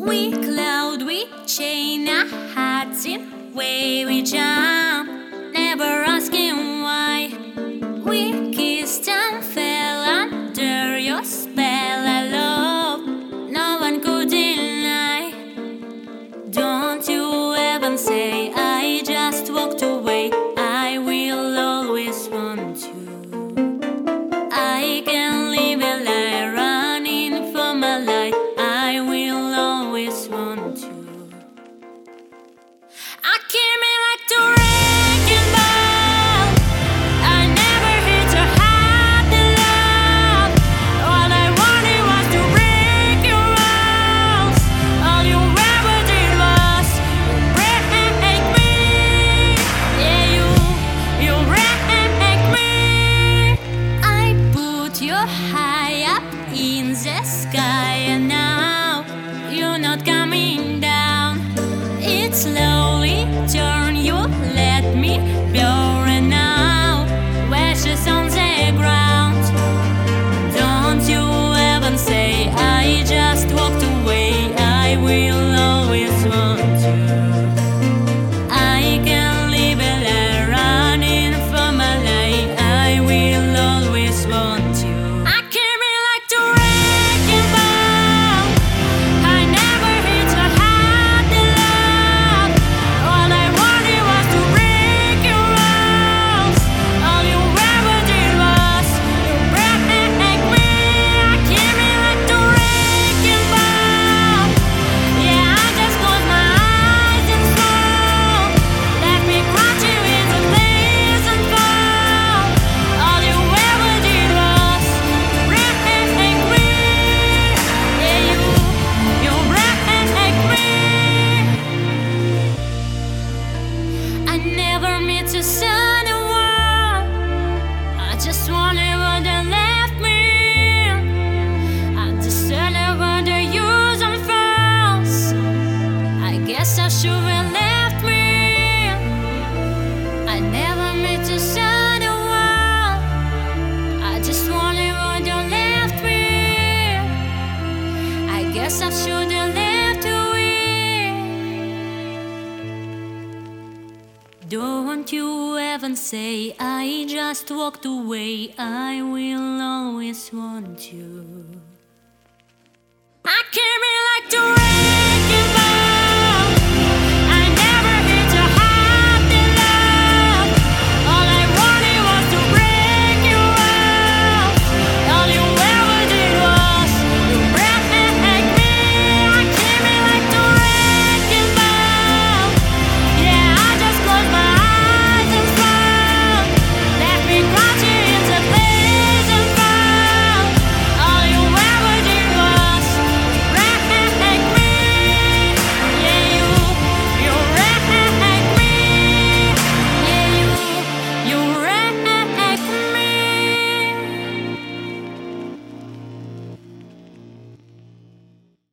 We cloud, we chain our hearts in way we jump, never asking why. We kissed and fell under your spell of love, no one could deny. Don't you ever say I just walked away, I will always want you. I can live a lie, running for my life, I will always want you. I came in like the wrecking ball, I never hit your heart in love. All I wanted was to break your walls, all you ever did was break me. Yeah, you break me. I put you high up in the sky, and now you're not coming down. It slowly turn, you let me burn, and now ashes on the ground. Don't you ever say I just walked away, I will always want you. I can live a lie, running for my life, I will always want you. I came in like the wrecking ball, I never hit your heart in love. All I wanted was to break your walls, all you ever did was you break me. I came in like the wrecking ball, yeah, I just closed my eyes and swore. Let me crush you into place and fall. All you ever did was break me. Yeah, you break me. I never meant to send a word, I just wanted what they left me. I just said what they use and false, I guess I should have left me. I never meant to send a word, I just wanted what you left me. I guess I should have left you in. Don't you ever say I just walked away, I will always want you. I came in like the